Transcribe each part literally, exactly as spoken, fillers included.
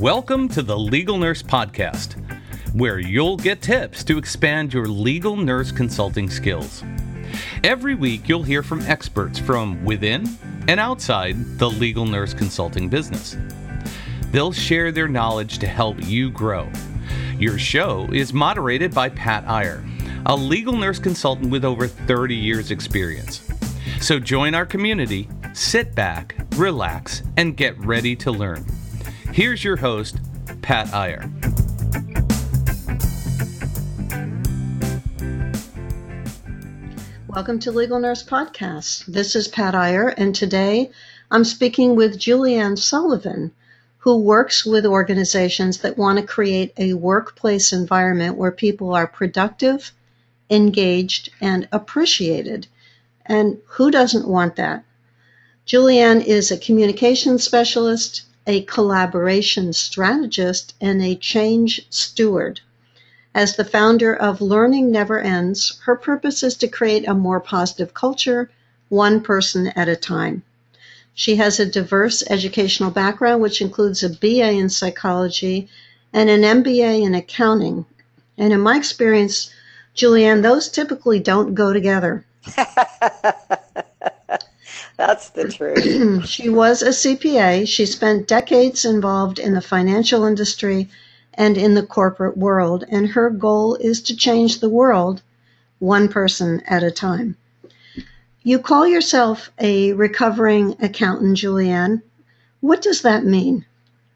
Welcome to the Legal Nurse Podcast, where you'll get tips to expand your legal nurse consulting skills. Every week, you'll hear from experts from within and outside the legal nurse consulting business. They'll share their knowledge to help you grow. Your show is moderated by Pat Iyer, a legal nurse consultant with over thirty years experience. So join our community, sit back, relax, and get ready to learn. Here's your host, Pat Iyer. Welcome to Legal Nurse Podcast. This is Pat Iyer, and today I'm speaking with Julianne Sullivan, who works with organizations that want to create a workplace environment where people are productive, engaged, and appreciated. And who doesn't want that? Julianne is a communications specialist, a collaboration strategist, and a change steward. As the founder of Learning Never Ends, her purpose is to create a more positive culture, one person at a time. She has a diverse educational background, which includes a B A in psychology and an M B A in accounting. And in my experience, Julianne, those typically don't go together. That's the truth. She was a C P A. She spent decades involved in the financial industry and in the corporate world, and her goal is to change the world one person at a time. You call yourself a recovering accountant, Julianne. What does that mean?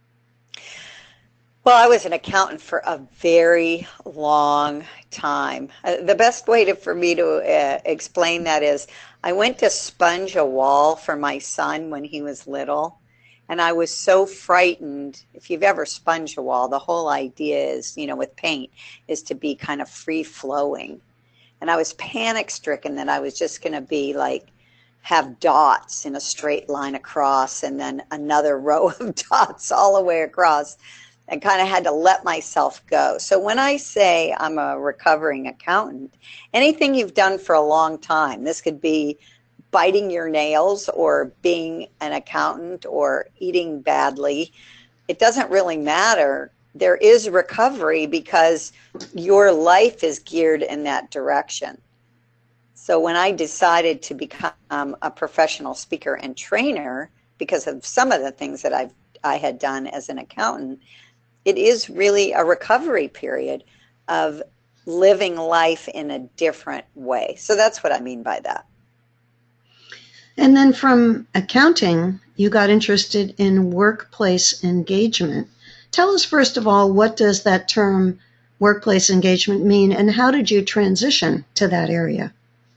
Well, I was an accountant for a very long time. Uh, the best way to, for me to uh, explain that is I went to sponge a wall for my son when he was little, and I was so frightened. If you've ever sponged a wall, the whole idea is, you know, with paint, is to be kind of free-flowing. And I was panic-stricken that I was just going to be like, have dots in a straight line across and then another row of dots all the way across. And kind of had to let myself go. So when I say I'm a recovering accountant, anything you've done for a long time, this could be biting your nails or being an accountant or eating badly, it doesn't really matter. There is recovery because your life is geared in that direction. So when I decided to become a professional speaker and trainer, because of some of the things that I've I had done as an accountant, it is really a recovery period of living life in a different way. So that's what I mean by that. And then from accounting, you got interested in workplace engagement. Tell us, first of all, what does that term workplace engagement mean, and how did you transition to that area?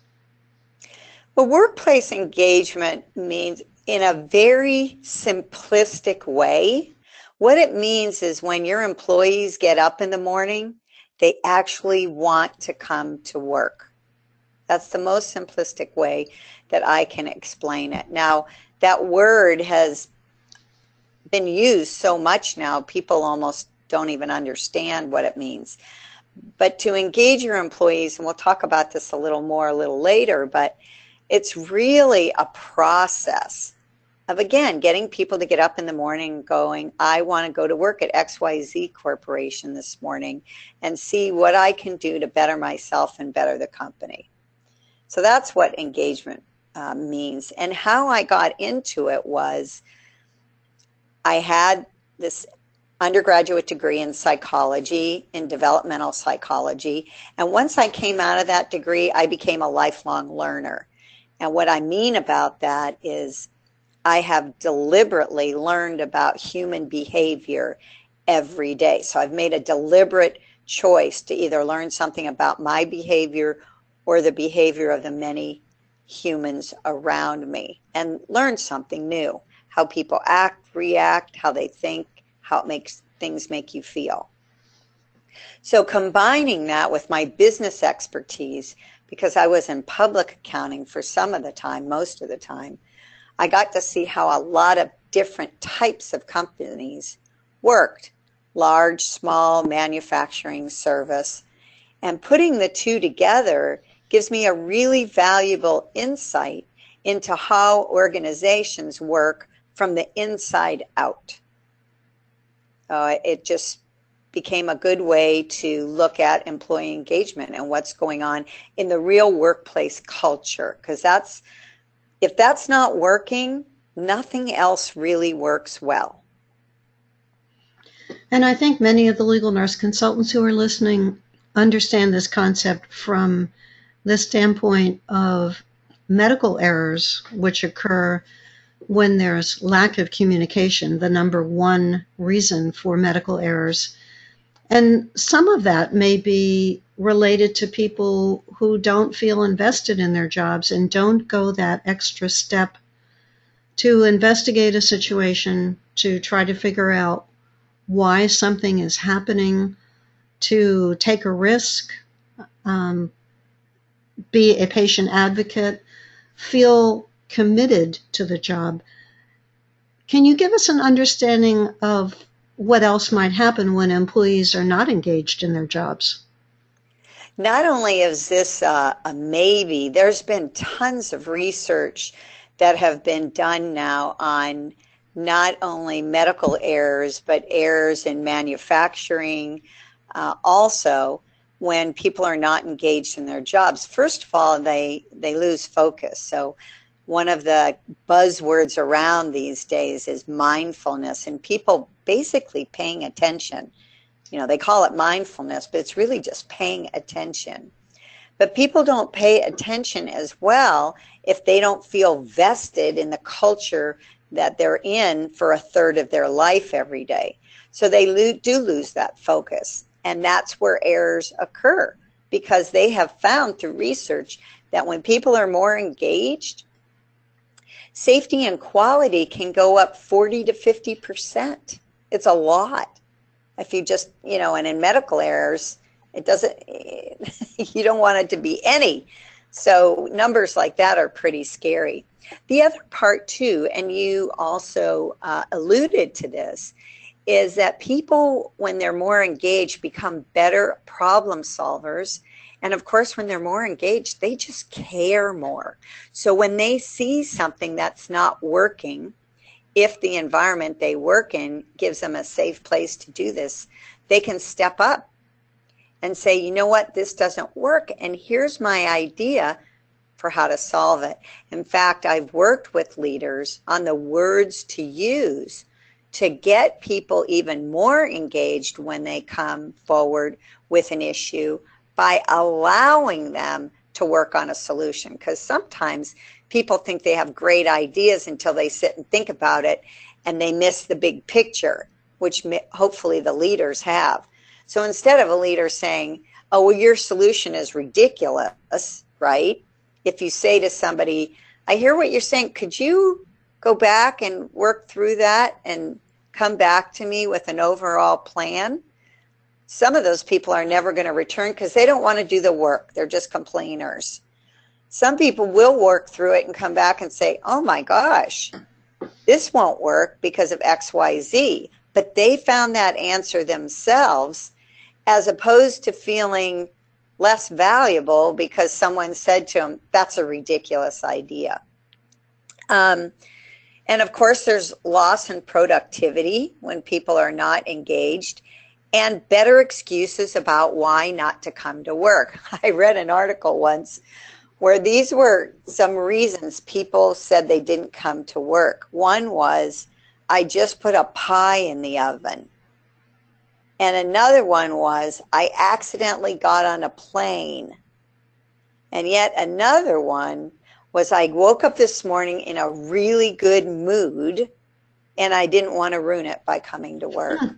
Well, workplace engagement means, in a very simplistic way, what it means is when your employees get up in the morning, they actually want to come to work. That's the most simplistic way that I can explain it. Now, that word has been used so much now, people almost don't even understand what it means. But to engage your employees, and we'll talk about this a little more a little later, but it's really a process of, again, getting people to get up in the morning going, I want to go to work at X Y Z Corporation this morning and see what I can do to better myself and better the company. So that's what engagement uh, means. And how I got into it was I had this undergraduate degree in psychology, in developmental psychology. And once I came out of that degree, I became a lifelong learner. And what I mean about that is I have deliberately learned about human behavior every day. So I've made a deliberate choice to either learn something about my behavior or the behavior of the many humans around me and learn something new, how people act, react, how they think, how it makes things make you feel. So combining that with my business expertise, because I was in public accounting for some of the time, most of the time, I got to see how a lot of different types of companies worked, large, small, manufacturing, service, and putting the two together gives me a really valuable insight into how organizations work from the inside out. Uh, it just became a good way to look at employee engagement and what's going on in the real workplace culture. Because that's, if that's not working, nothing else really works well. And I think many of the legal nurse consultants who are listening understand this concept from the standpoint of medical errors, which occur when there's lack of communication, the number one reason for medical errors. And some of that may be related to people who don't feel invested in their jobs and don't go that extra step to investigate a situation, to try to figure out why something is happening, to take a risk, um, be a patient advocate, feel committed to the job. Can you give us an understanding of what else might happen when employees are not engaged in their jobs? Not only is this uh, a maybe, there's been tons of research that have been done now on not only medical errors, but errors in manufacturing, uh, also when people are not engaged in their jobs. First of all, they, they lose focus. So one of the buzzwords around these days is mindfulness, and people basically paying attention. You know, they call it mindfulness, but it's really just paying attention. But people don't pay attention as well if they don't feel vested in the culture that they're in for a third of their life every day. So they lo- do lose that focus. And that's where errors occur, because they have found through research that when people are more engaged, safety and quality can go up forty to fifty percent. It's a lot. If you just, you know, and in medical errors, it doesn't, you don't want it to be any. So numbers like that are pretty scary. The other part too, and you also uh, alluded to this, is that people, when they're more engaged, become better problem solvers. And of course, when they're more engaged, they just care more. So when they see something that's not working, if the environment they work in gives them a safe place to do this, they can step up and say, you know what, this doesn't work, and here's my idea for how to solve it. In fact, I've worked with leaders on the words to use to get people even more engaged when they come forward with an issue by allowing them to work on a solution. Because sometimes people think they have great ideas until they sit and think about it, and they miss the big picture, which hopefully the leaders have. So instead of a leader saying, oh, well, your solution is ridiculous, right? If you say to somebody, I hear what you're saying, could you go back and work through that and come back to me with an overall plan? Some of those people are never going to return because they don't want to do the work. They're just complainers. Some people will work through it and come back and say, oh my gosh, this won't work because of X Y Z. But they found that answer themselves, as opposed to feeling less valuable because someone said to them, that's a ridiculous idea. Um, and of course, there's loss in productivity when people are not engaged, and better excuses about why not to come to work. I read an article once where these were some reasons people said they didn't come to work. One was, I just put a pie in the oven. And another one was, I accidentally got on a plane. And yet another one was, I woke up this morning in a really good mood and I didn't want to ruin it by coming to work. Huh.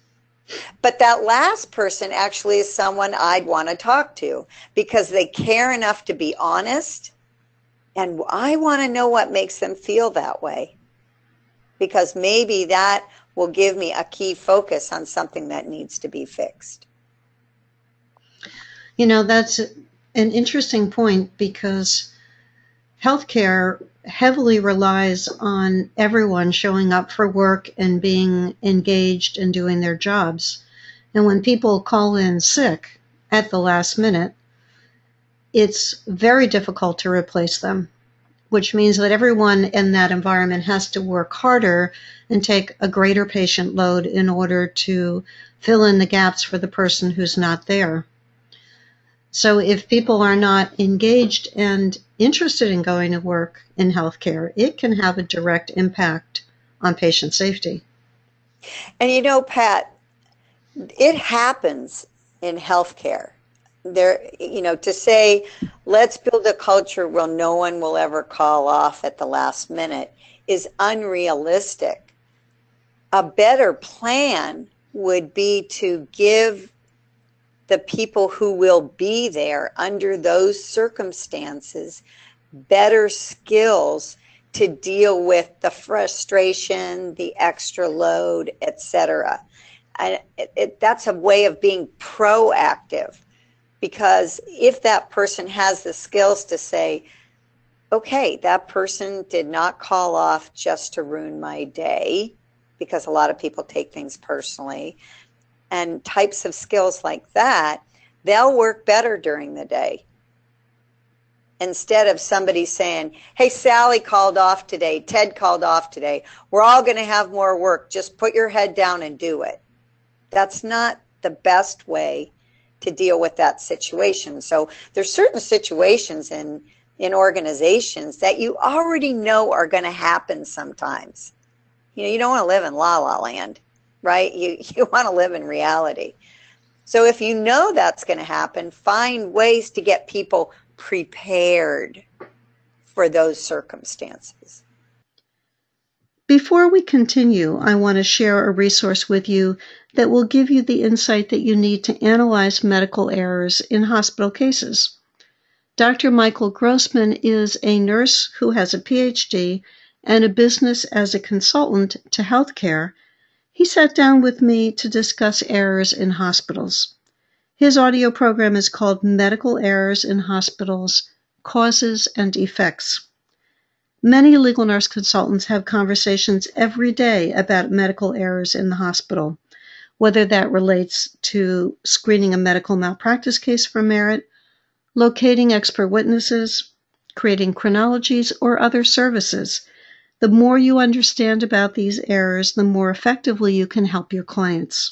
But that last person actually is someone I'd want to talk to, because they care enough to be honest, and I want to know what makes them feel that way, because maybe that will give me a key focus on something that needs to be fixed. You know, that's an interesting point, because healthcare heavily relies on everyone showing up for work and being engaged and doing their jobs. And when people call in sick at the last minute, it's very difficult to replace them. which means that everyone in that environment has to work harder and take a greater patient load in order to fill in the gaps for the person who's not there. So if people are not engaged and interested in going to work in healthcare, it can have a direct impact on patient safety. And you know, Pat, it happens in healthcare. There, you know, to say, let's build a culture where no one will ever call off at the last minute is unrealistic. A better plan would be to give the people who will be there under those circumstances better skills to deal with the frustration, the extra load, et cetera. And it, it, that's a way of being proactive, because if that person has the skills to say, okay, that person did not call off just to ruin my day, because a lot of people take things personally, and types of skills like that, they'll work better during the day. Instead of somebody saying, hey, Sally called off today, Ted called off today, we're all going to have more work, just put your head down and do it. That's not the best way to deal with that situation. So there's certain situations in, in organizations that you already know are going to happen sometimes. You know, you don't want to live in la la land, right? You, you want to live in reality. So if you know that's going to happen, find ways to get people prepared for those circumstances. Before we continue, I want to share a resource with you that will give you the insight that you need to analyze medical errors in hospital cases. Doctor Michael Grossman is a nurse who has a P H D and a business as a consultant to healthcare. He sat down with me to discuss errors in hospitals. His audio program is called Medical Errors in Hospitals, Causes and Effects. Many legal nurse consultants have conversations every day about medical errors in the hospital, whether that relates to screening a medical malpractice case for merit, locating expert witnesses, creating chronologies, or other services. The more you understand about these errors, the more effectively you can help your clients.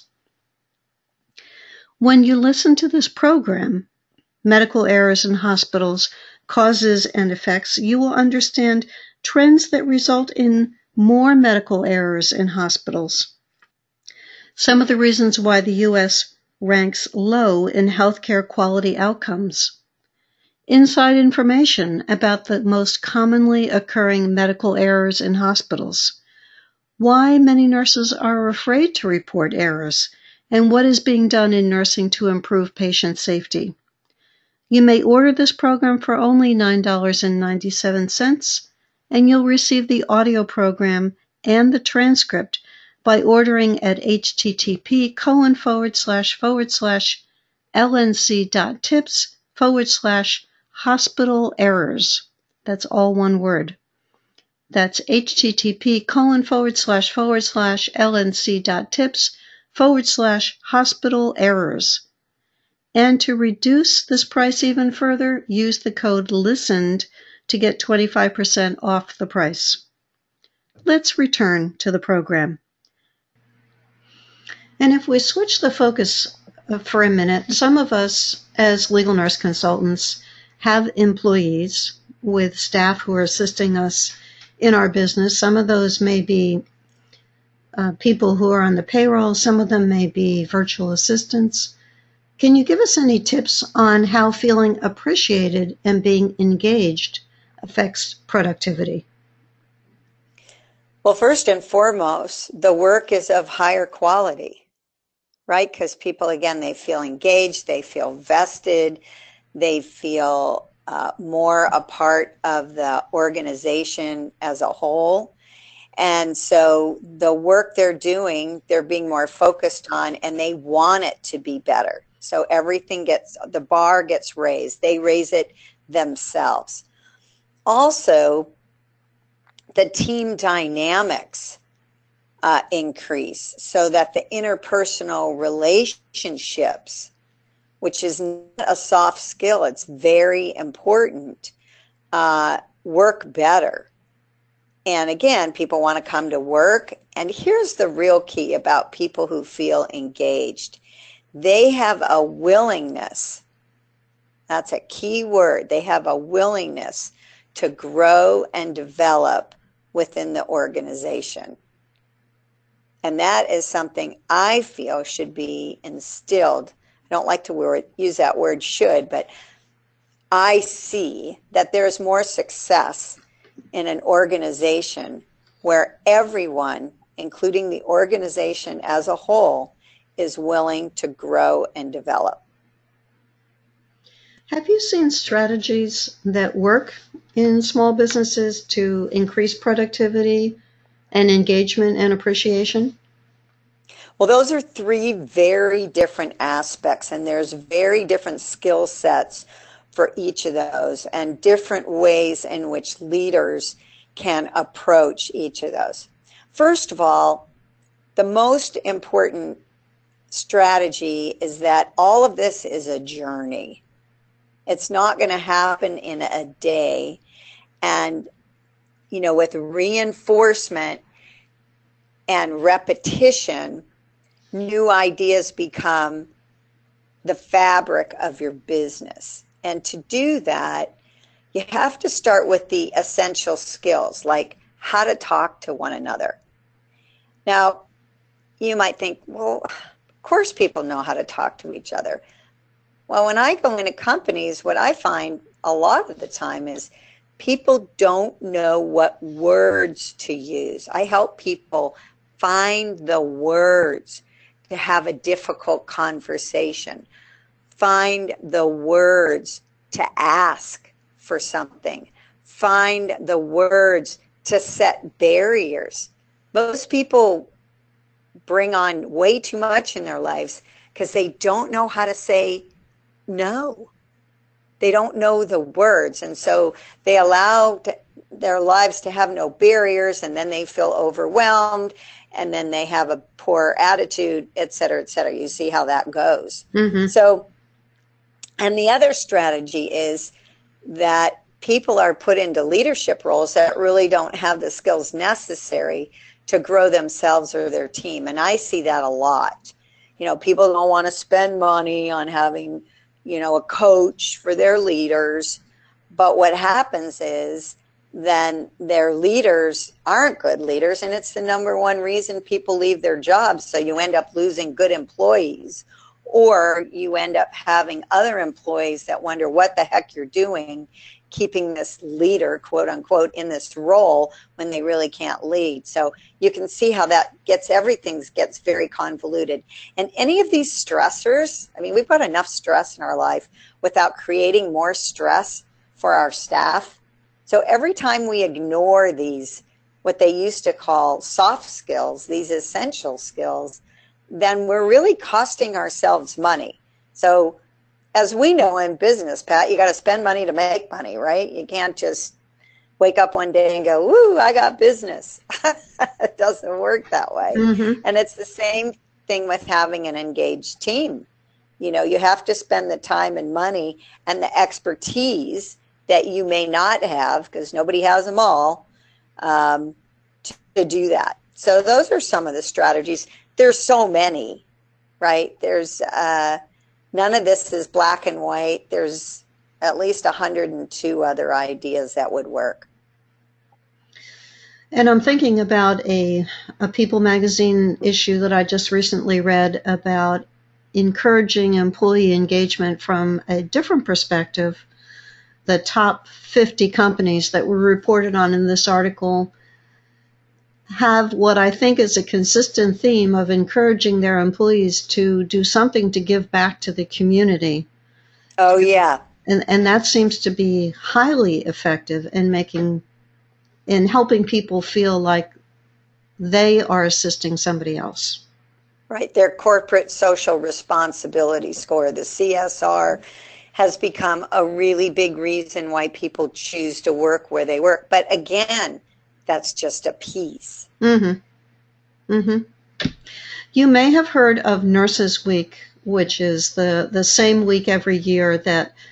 When you listen to this program, Medical Errors in Hospitals, Causes and Effects, you will understand trends that result in more medical errors in hospitals. Some of the reasons why the U S ranks low in healthcare quality outcomes. Inside information about the most commonly occurring medical errors in hospitals. Why many nurses are afraid to report errors, and what is being done in nursing to improve patient safety. You may order this program for only nine dollars and ninety-seven cents, and you'll receive the audio program and the transcript by ordering at http colon forward slash forward slash lnc.tips forward slash hospital errors. That's all one word. That's http colon forward slash forward slash lnc.tips forward slash hospital errors. And to reduce this price even further, use the code LISTENED to get twenty-five percent off the price. Let's return to the program. And if we switch the focus for a minute, some of us as legal nurse consultants have employees with staff who are assisting us in our business. Some of those may be Uh, people who are on the payroll, some of them may be virtual assistants. Can you give us any tips on how feeling appreciated and being engaged affects productivity? Well, first and foremost, the work is of higher quality, right? Because people, again, they feel engaged, they feel vested, they feel uh, more a part of the organization as a whole. And so the work they're doing, they're being more focused on, and they want it to be better. So everything gets, the bar gets raised. They raise it themselves. Also, the team dynamics uh, increase so that the interpersonal relationships, which is not a soft skill, it's very important, uh, work better. And again, people want to come to work. And here's the real key about people who feel engaged. They have a willingness. That's a key word. They have a willingness to grow and develop within the organization. And that is something I feel should be instilled. I don't like to word, use that word should, but I see that there's more success in an organization where everyone, including the organization as a whole, is willing to grow and develop. Have you seen strategies that work in small businesses to increase productivity and engagement and appreciation? Well, those are three very different aspects, and there's very different skill sets for each of those and different ways in which leaders can approach each of those. First of all, the most important strategy is that all of this is a journey. It's not going to happen in a day. And, you know, with reinforcement and repetition, new ideas become the fabric of your business. And to do that, you have to start with the essential skills, like how to talk to one another. Now, you might think, well, of course people know how to talk to each other. Well, when I go into companies, what I find a lot of the time is people don't know what words to use. I help people find the words to have a difficult conversation. Find the words to ask for something. Find the words to set barriers. Most people bring on way too much in their lives because they don't know how to say no. They don't know the words. And so they allow to, their lives to have no barriers, and then they feel overwhelmed, and then they have a poor attitude, et cetera, et cetera. You see how that goes. Mm-hmm. So, and the other strategy is that people are put into leadership roles that really don't have the skills necessary to grow themselves or their team. And I see that a lot. You know, people don't want to spend money on having, you know, a coach for their leaders. But what happens is then their leaders aren't good leaders, and it's the number one reason people leave their jobs. So you end up losing good employees, or you end up having other employees that wonder what the heck you're doing, keeping this leader, quote unquote, in this role when they really can't lead. So you can see how that gets, everything gets very convoluted. And any of these stressors, I mean, we've got enough stress in our life without creating more stress for our staff. So every time we ignore these, what they used to call soft skills, these essential skills, then we're really costing ourselves money. So as we know in business, Pat, you got to spend money to make money, right? You can't just wake up one day and go, woo, I got business. It doesn't work that way. Mm-hmm. And it's the same thing with having an engaged team. You know, you have to spend the time and money and the expertise that you may not have, because nobody has them all, um, to, to do that. So those are some of the strategies. There's so many, right? There's uh, none of this is black and white. There's at least one hundred two other ideas that would work. And I'm thinking about a, a People magazine issue that I just recently read about encouraging employee engagement from a different perspective. The top fifty companies that were reported on in this article have what I think is a consistent theme of encouraging their employees to do something to give back to the community. Oh, yeah. And and that seems to be highly effective in making, in helping people feel like they are assisting somebody else. Right. Their corporate social responsibility score, the C S R, has become a really big reason why people choose to work where they work. But again, that's just a piece. Mm-hmm. Mm-hmm. You may have heard of Nurses Week, which is the, the same week every year that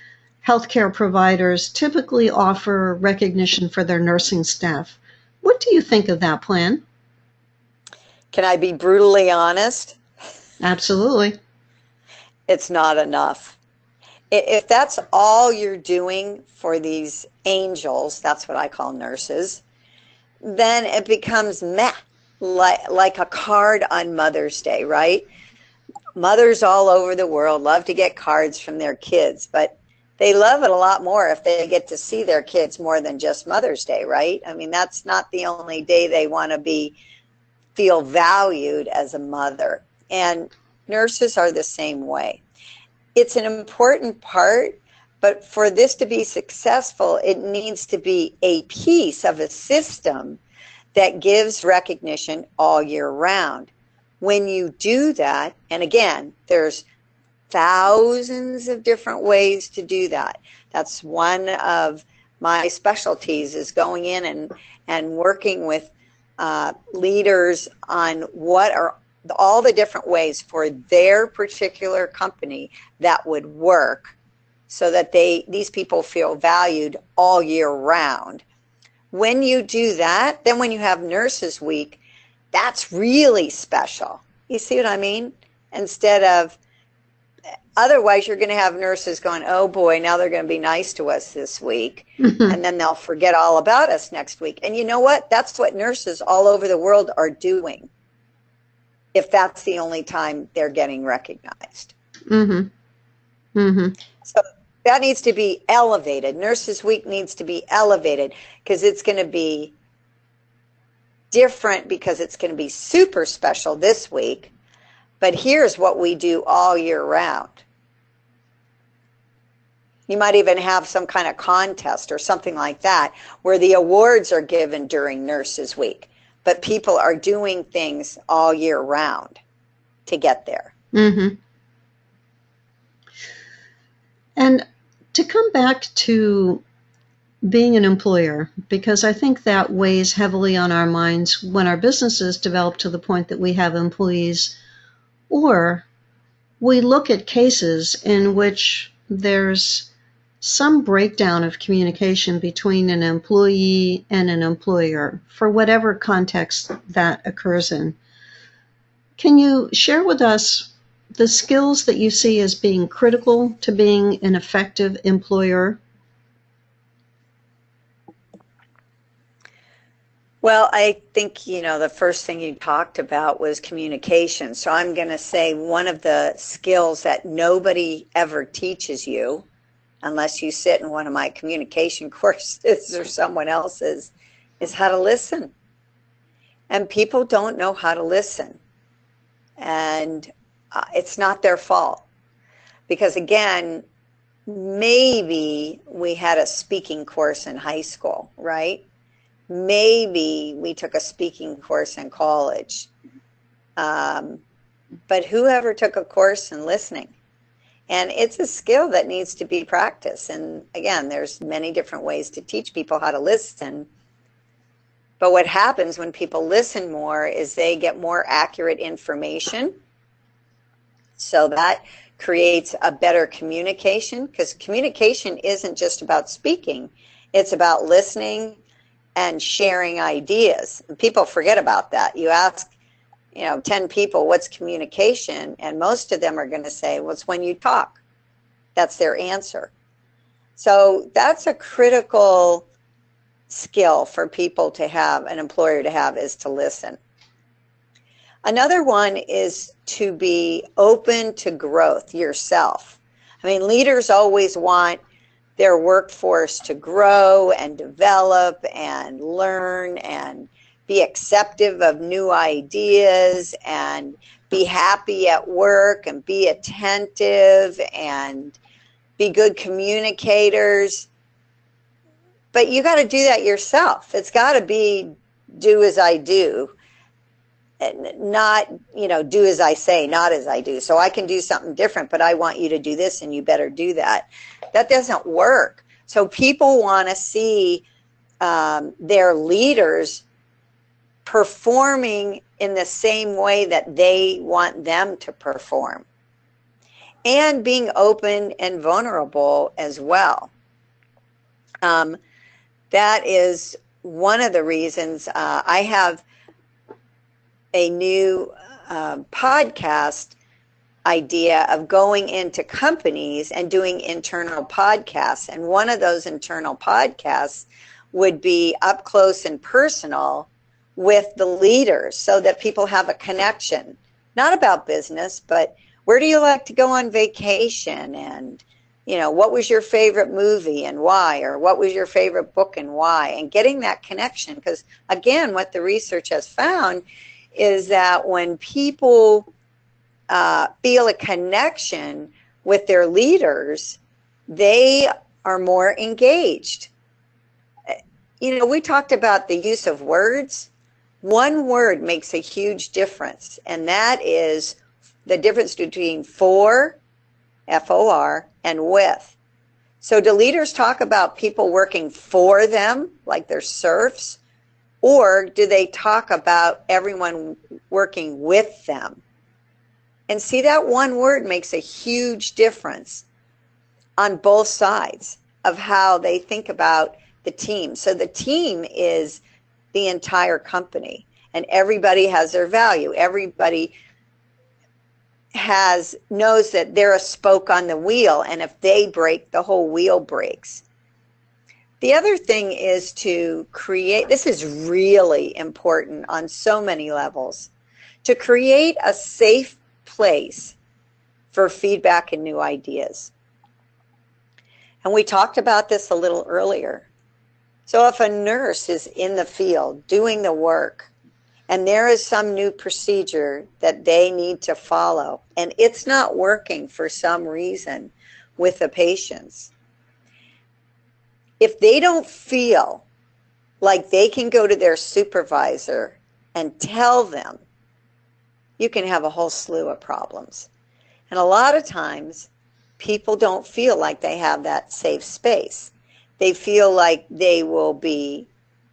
healthcare providers typically offer recognition for their nursing staff. What do you think of that plan? Can I be brutally honest? Absolutely. It's not enough. If that's all you're doing for these angels, that's what I call nurses, then it becomes meh, like, like a card on Mother's Day, right? Mothers all over the world love to get cards from their kids, but they love it a lot more if they get to see their kids more than just Mother's Day, right? I mean, that's not the only day they want to be feel valued as a mother. And nurses are the same way. It's an important part, but for this to be successful, it needs to be a piece of a system that gives recognition all year round. When you do that, and again, there's thousands of different ways to do that. That's one of my specialties, is going in and, and working with uh, leaders on what are all the different ways for their particular company that would work so that they these people feel valued all year round. When you do that, then when you have Nurses Week, that's really special. You see what I mean? Instead of, otherwise you're going to have nurses going, oh boy, now they're going to be nice to us this week. And then they'll forget all about us next week. And you know what? That's what nurses all over the world are doing, if that's the only time they're getting recognized. Mm-hmm. Mm-hmm. So that needs to be elevated. Nurses Week needs to be elevated because it's going to be different, because it's going to be super special this week. But here's what we do all year round. You might even have some kind of contest or something like that where the awards are given during Nurses Week, but people are doing things all year round to get there. Mm-hmm. And to come back to being an employer, because I think that weighs heavily on our minds when our businesses develop to the point that we have employees, or we look at cases in which there's some breakdown of communication between an employee and an employer, for whatever context that occurs in. Can you share with us the skills that you see as being critical to being an effective employer? Well, I think, you know, the first thing you talked about was communication. So I'm going to say one of the skills that nobody ever teaches you, unless you sit in one of my communication courses or someone else's, is how to listen. And people don't know how to listen. And uh, it's not their fault. Because again, maybe we had a speaking course in high school, right? Maybe we took a speaking course in college. Um, but whoever took a course in listening? And it's a skill that needs to be practiced. And again, there's many different ways to teach people how to listen. But what happens when people listen more is they get more accurate information. So that creates a better communication, because communication isn't just about speaking. It's about listening and sharing ideas. And people forget about that. You ask, you know, ten people, what's communication? And most of them are going to say, well, it's when you talk. That's their answer. So that's a critical skill for people to have, an employer to have, is to listen. Another one is to be open to growth yourself. I mean, leaders always want their workforce to grow and develop and learn and be acceptive of new ideas and be happy at work and be attentive and be good communicators. But you got to do that yourself. It's got to be do as I do, and not, you know, do as I say, not as I do. So I can do something different, but I want you to do this and you better do that. That doesn't work. So people want to see um, their leaders performing in the same way that they want them to perform. and being open and vulnerable as well. Um, that is one of the reasons uh, I have a new uh, podcast idea of going into companies and doing internal podcasts. And one of those internal podcasts would be up close and personal with the leaders so that people have a connection, not about business, but where do you like to go on vacation? And, you know, what was your favorite movie and why? Or what was your favorite book and why? And getting that connection. Because, again, what the research has found is that when people uh, feel a connection with their leaders, they are more engaged. You know, we talked about the use of words. One word makes a huge difference, and that is the difference between for, F O R, and with. So do leaders talk about people working for them, like they're serfs, or do they talk about everyone working with them? And see, that one word makes a huge difference on both sides of how they think about the team. So the team is the entire company, and everybody has their value. Everybody has knows that they're a spoke on the wheel, and if they break, the whole wheel breaks. The other thing is to create, this is really important on so many levels, to create a safe place for feedback and new ideas. And we talked about this a little earlier. So if a nurse is in the field doing the work, and there is some new procedure that they need to follow, and it's not working for some reason with the patients, if they don't feel like they can go to their supervisor and tell them, you can have a whole slew of problems. And a lot of times, people don't feel like they have that safe space. They feel like they will be,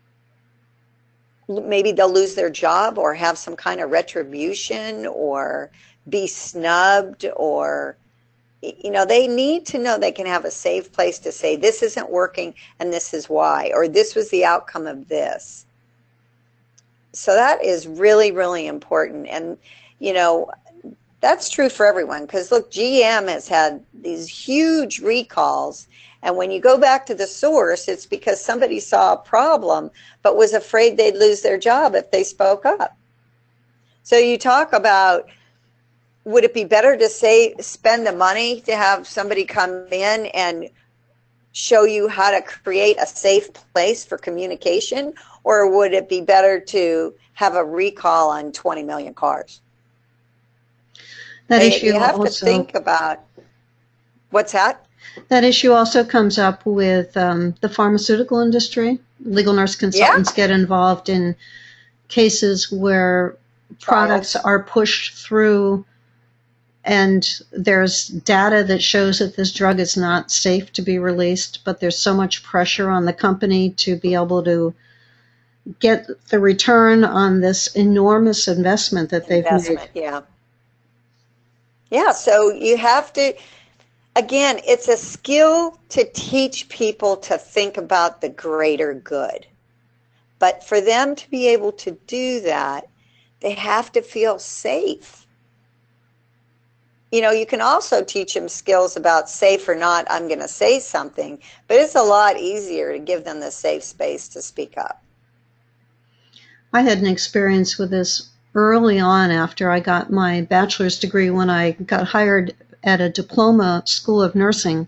maybe they'll lose their job or have some kind of retribution or be snubbed, or, you know, they need to know they can have a safe place to say, this isn't working and this is why, or this was the outcome of this. So that is really, really important. And, you know, that's true for everyone, because look, G M has had these huge recalls. And when you go back to the source, it's because somebody saw a problem but was afraid they'd lose their job if they spoke up. So you talk about, would it be better to say, spend the money to have somebody come in and show you how to create a safe place for communication? Or would it be better to have a recall on twenty million cars? That you, issue you have also, to think about, what's that? That issue also comes up with um, the pharmaceutical industry. Legal nurse consultants Yeah. get involved in cases where products Trials. are pushed through and there's data that shows that this drug is not safe to be released, but there's so much pressure on the company to be able to get the return on this enormous investment that they've Investment, made. yeah. Yeah, so you have to, again, it's a skill to teach people to think about the greater good. But for them to be able to do that, they have to feel safe. You know, you can also teach them skills about safe or not, I'm going to say something, but it's a lot easier to give them the safe space to speak up. I had an experience with this early on after I got my bachelor's degree, when I got hired at a diploma school of nursing.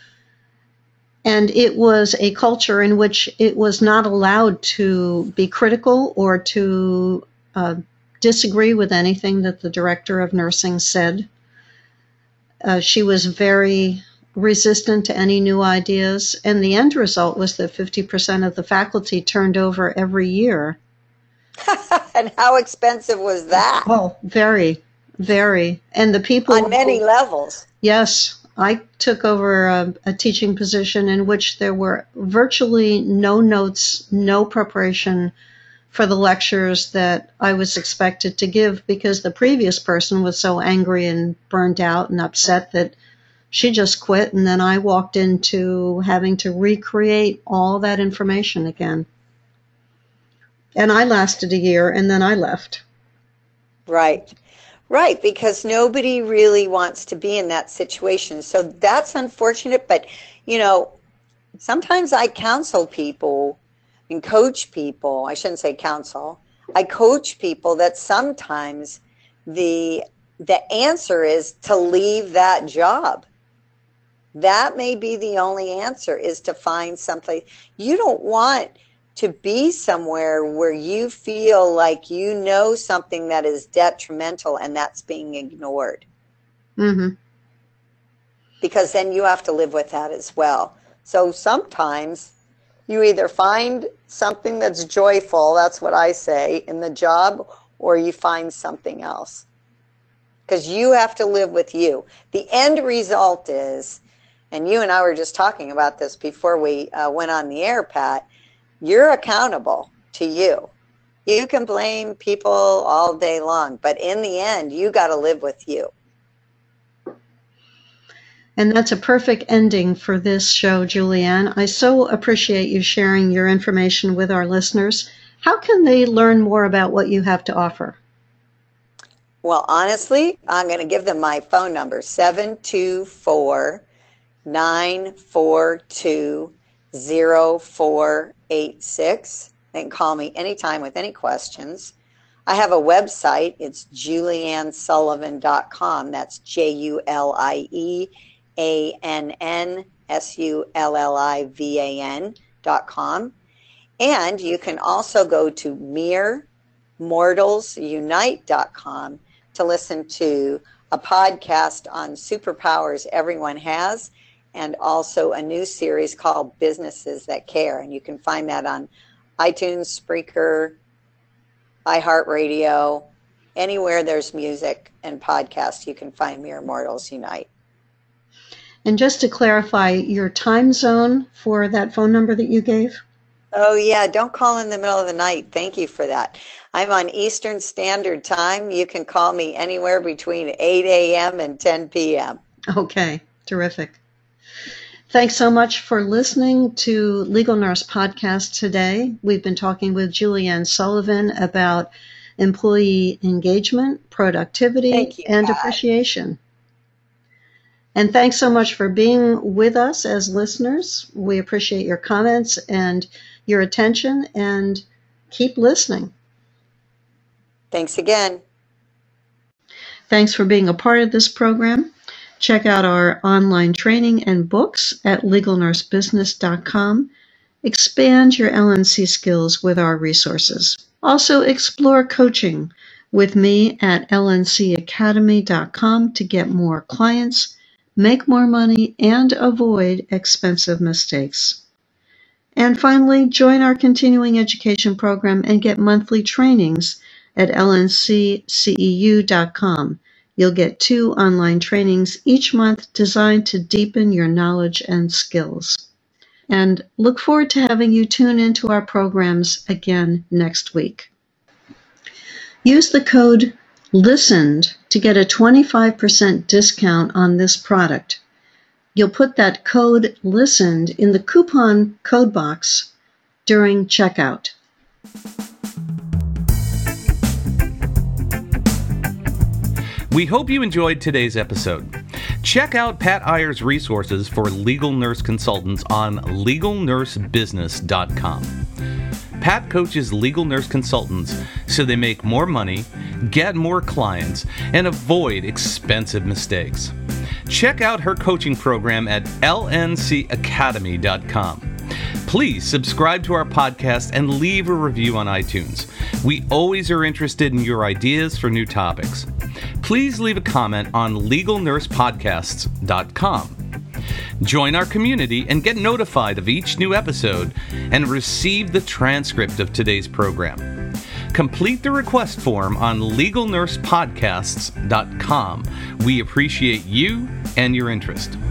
And it was a culture in which it was not allowed to be critical or to uh, disagree with anything that the director of nursing said. Uh, she was very resistant to any new ideas, and the end result was that fifty percent of the faculty turned over every year. And how expensive was that? Oh, very, very. And the people... On many levels. Yes. I took over a, a teaching position in which there were virtually no notes, no preparation for the lectures that I was expected to give because the previous person was so angry and burned out and upset that she just quit, and then I walked into having to recreate all that information again. And I lasted a year, and then I left. Right. Right, because nobody really wants to be in that situation. So that's unfortunate, but, you know, sometimes I counsel people and coach people. I shouldn't say counsel. I coach people that sometimes the the answer is to leave that job. That may be the only answer, is to find something. You don't want to be somewhere where you feel like you know something that is detrimental and that's being ignored. Mm-hmm. Because then you have to live with that as well. So sometimes you either find something that's joyful, that's what I say, in the job, or you find something else. Because you have to live with you. The end result is, and you and I were just talking about this before we uh, went on the air, Pat, you're accountable to you. You can blame people all day long, but in the end, you got to live with you. And that's a perfect ending for this show, Julianne. I so appreciate you sharing your information with our listeners. How can they learn more about what you have to offer? Well, honestly, I'm going to give them my phone number, seven two four, nine four two, zero four eight six. They can call me anytime with any questions. I have a website. It's julianne sullivan dot com. That's J U L I E A N N S U L L I V A N dot com. And you can also go to mere mortals unite dot com to listen to a podcast on superpowers everyone has, and also a new series called Businesses That Care. And you can find that on iTunes, Spreaker, iHeartRadio, anywhere there's music and podcasts, you can find Mere Mortals Unite. And just to clarify, your time zone for that phone number that you gave? Oh, yeah. Don't call in the middle of the night. Thank you for that. I'm on Eastern Standard Time. You can call me anywhere between eight a.m. and ten p.m. Okay. Terrific. Thanks so much for listening to Legal Nurse Podcast today. We've been talking with Julianne Sullivan about employee engagement, productivity, you, and Pat. appreciation. And thanks so much for being with us as listeners. We appreciate your comments and your attention, and keep listening. Thanks again. Thanks for being a part of this program. Check out our online training and books at legal nurse business dot com. Expand your L N C skills with our resources. Also, explore coaching with me at L N C academy dot com to get more clients, make more money, and avoid expensive mistakes. And finally, join our continuing education program and get monthly trainings at L N C C E U dot com. You'll get two online trainings each month designed to deepen your knowledge and skills. And look forward to having you tune into our programs again next week. Use the code LISTENED to get a twenty-five percent discount on this product. You'll put that code LISTENED in the coupon code box during checkout. We hope you enjoyed today's episode. Check out Pat Iyer's resources for legal nurse consultants on legal nurse business dot com. Pat coaches legal nurse consultants so they make more money, get more clients, and avoid expensive mistakes. Check out her coaching program at L N C academy dot com. Please subscribe to our podcast and leave a review on iTunes. We always are interested in your ideas for new topics. Please leave a comment on legal nurse podcasts dot com. Join our community and get notified of each new episode and receive the transcript of today's program. Complete the request form on legal nurse podcasts dot com. We appreciate you and your interest.